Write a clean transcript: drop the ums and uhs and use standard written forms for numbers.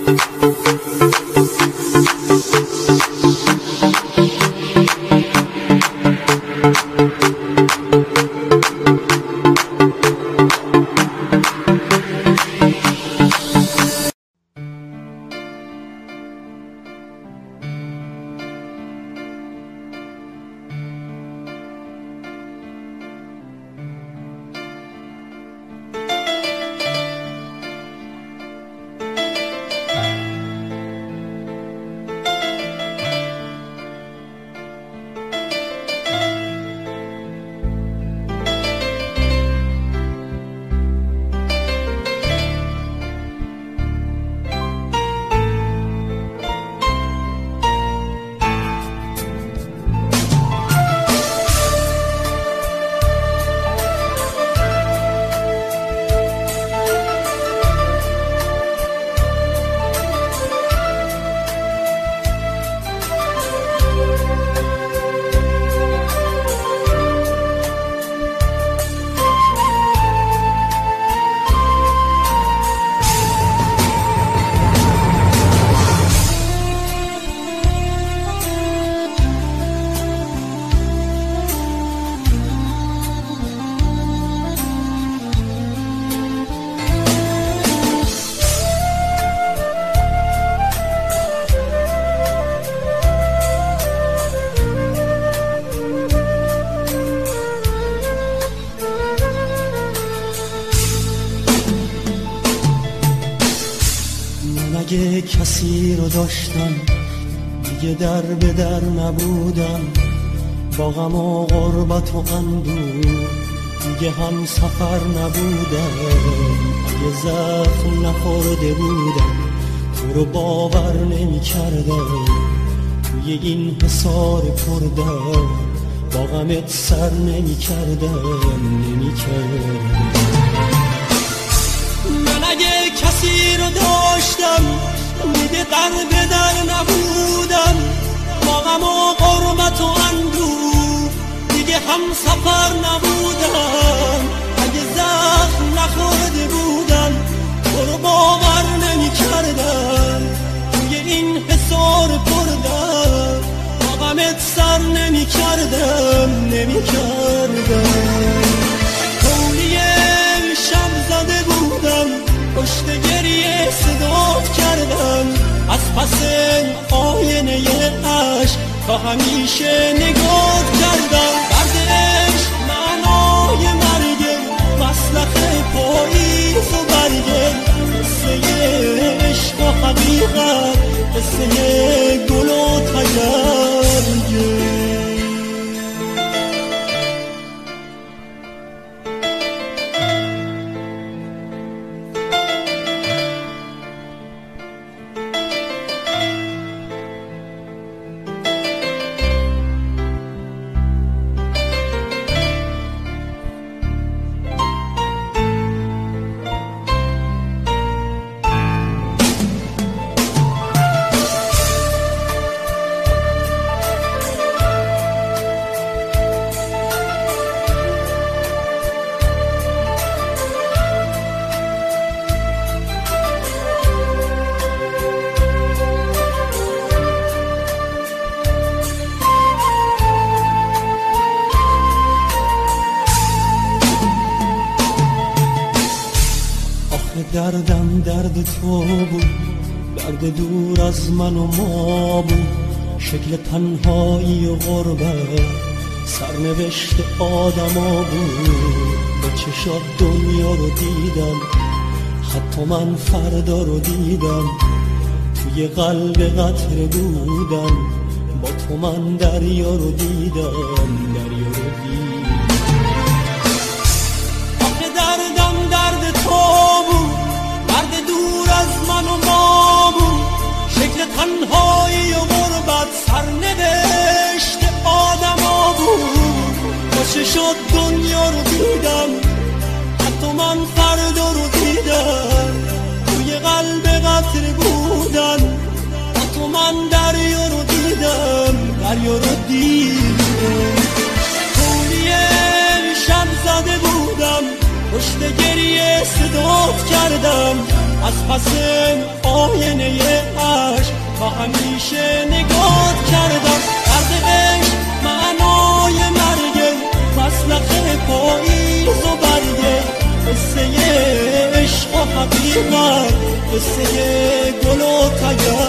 اگه کسی رو داشتم دیگه در به در نبودم، با غم و غربت و اندوه دیگه هم سفر نبودم. اگه زخم نخورده بودم تو رو باور نمی کردم، توی این حصار پردم با غمت سر نمی کردم. من اگه کسی رو داشتم دیگه در به در نبودم، با غم و غربت و اندوه دیگه هم سفر نبودم. اگه زخم نخورده بودم تو رو باور نمی کردم، توی این حصار پردم با غمت سر نمی کردم. کولی شب زده بودم پشت گریه صدات کردم، از پس آینه عشق تا همیشه نگات کردم. دردش معنای مرگه، مسلخ پاییز و برگه، قصه عشق و حقیقت، قصه گل و تگرگه. دردم درد تو بود، درد دور از من و ما بود، شکل تنهایی و غربت سرنوشت آدما بود. با چشات دنیا رو دیدم، حتی من فردا رو دیدم، توی قلب قطره بودم، با تو من دریا رو دیدم. آخه دردم درد تو بود، درد دور از من و ما بود، شکل تنهایی و غربت سرنوشت آدما بود. با چشات دنیا رو دیدم، حتی من فردا رو دیدم، توی قلب قطره بودم، با تو من دریا رو دیدم. کولی شب زده بودم پشت گریه صدات کردم، از پس آینه عشق تا همیشه نگات کردم. درد عشق معنای مرگه، مسلخ پاییز و برگه، قصه عشق و حقیقت، قصه گل و تگر